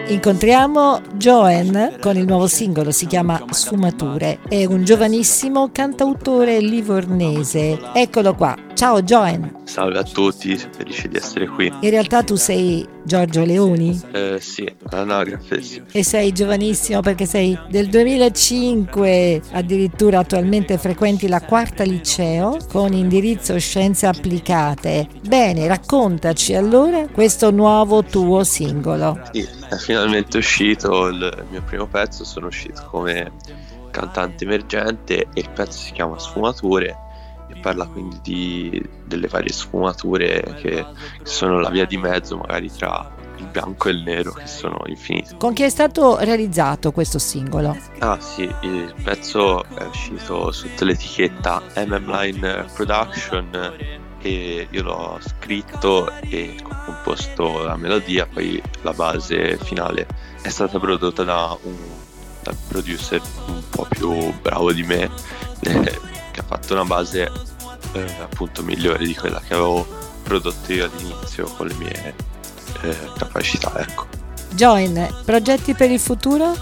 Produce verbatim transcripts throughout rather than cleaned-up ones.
Incontriamo Joen con il nuovo singolo, si chiama Sfumature. È un giovanissimo cantautore livornese. Eccolo qua. Ciao Joen. Salve a tutti, felice di essere qui. In realtà tu sei Giorgio Leoni? Eh, sì, anagrafe, sì. E sei giovanissimo perché sei del duemilacinque, addirittura attualmente frequenti la quarta liceo con indirizzo Scienze Applicate. Bene, raccontaci allora questo nuovo tuo singolo. Sì, è finalmente uscito il mio primo pezzo, sono uscito come cantante emergente e il pezzo si chiama Sfumature. E parla quindi di, delle varie sfumature che, che sono la via di mezzo magari tra il bianco e il nero, che sono infinite. Con chi è stato realizzato questo singolo? Ah sì, il pezzo è uscito sotto l'etichetta M M Line Production e io l'ho scritto e ho composto la melodia, poi la base finale è stata prodotta da un, da un producer un po' più bravo di me che ha fatto una base eh, appunto migliore di quella che avevo prodotto io all'inizio con le mie eh, capacità, ecco. Joen, progetti per il futuro?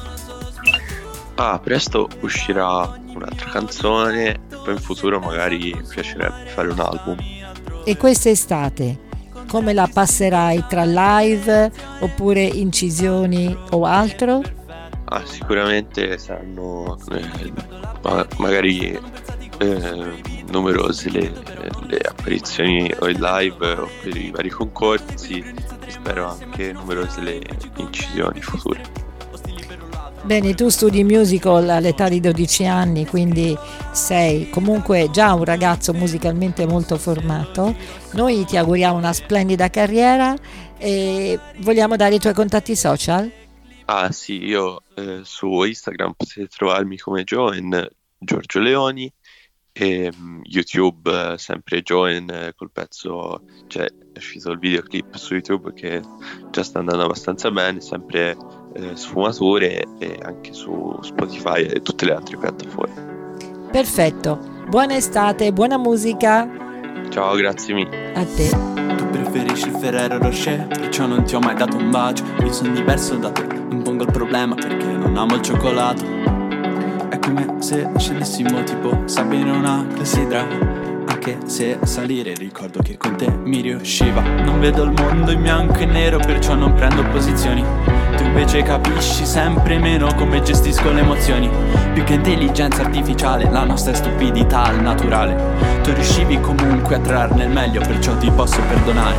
Ah, presto uscirà un'altra canzone e poi in futuro magari mi piacerebbe fare un album. E quest'estate come la passerai, tra live oppure incisioni o altro? Ah, sicuramente saranno eh, ma- magari eh, numerose le, le apparizioni o in live o per i vari concorsi, e spero anche numerose le incisioni future. Bene, tu studi musical all'età di dodici anni, quindi sei comunque già un ragazzo musicalmente molto formato. Noi ti auguriamo una splendida carriera e vogliamo dare i tuoi contatti social? Ah sì, io eh, su Instagram potete trovarmi come Joen, Giorgio Leoni, e um, YouTube eh, sempre Joen eh, col pezzo, cioè è uscito il videoclip su YouTube che già sta andando abbastanza bene, sempre eh, Sfumature, e anche su Spotify e tutte le altre piattaforme. Perfetto, buona estate, buona musica. Ciao, grazie mille. A te. Tu preferisci il Ferrero Rocher, perciò non ti ho mai dato un bacio. Io sono diverso da te, non pongo il problema perché non amo il cioccolato. È come se scendessimo tipo sabbia in una clessidra. Anche se salire ricordo che con te mi riusciva. Non vedo il mondo in bianco e nero, perciò non prendo posizioni. Tu invece capisci sempre meno come gestisco le emozioni. Più che intelligenza artificiale, la nostra è stupidità al naturale. Tu riuscivi comunque a trarne il meglio, perciò ti posso perdonare.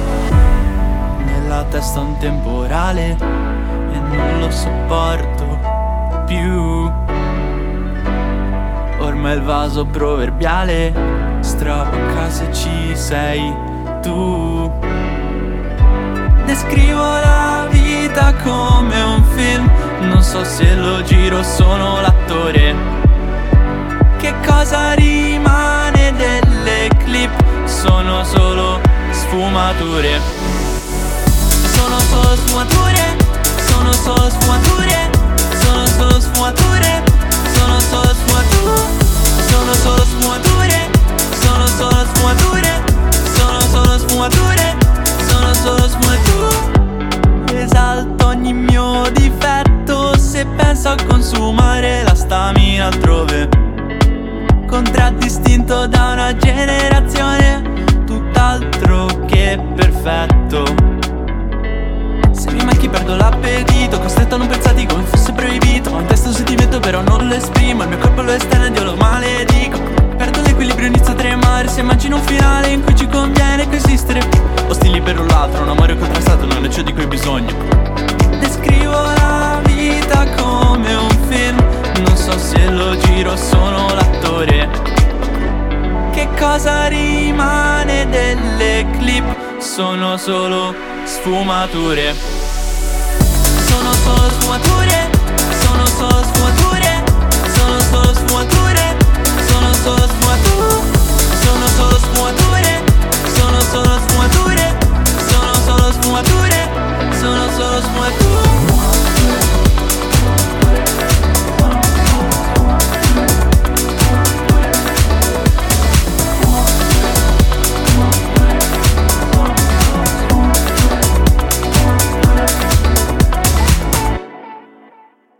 Nella testa un temporale e non lo sopporto più. Ormai il vaso proverbiale strappa se ci sei tu. Descrivo la vita come un film, non so se lo giro, sono l'attore. Che cosa rimane delle clip? Sono solo sfumature. Sono solo sfumature, sono solo sfumature, sono solo sfumature, sono solo sfumature, sono solo sfumature, sono solo sfumature, sono solo sfumature, sono solo sfumature. Esalto ogni mio difetto se penso a consumare la stamina altrove. Contraddistinto da una generazione tutt'altro che perfetto. Se mi manchi perdo l'appetito, costretto a non pensarti come fosse proibito. Ho un testo un sentimento però non lo esprimo, il mio corpo lo esterno ed io lo maledico. Perdo l'equilibrio, inizio a tremare se immagino un finale in cui ci conviene coesistere. Ostili per un lato, un amore contrastato, non è ciò di cui ho bisogno. Descrivo la vita come un film, non so se lo giro, sono l'attore. Che cosa rimane delle clip? Sono solo sfumature.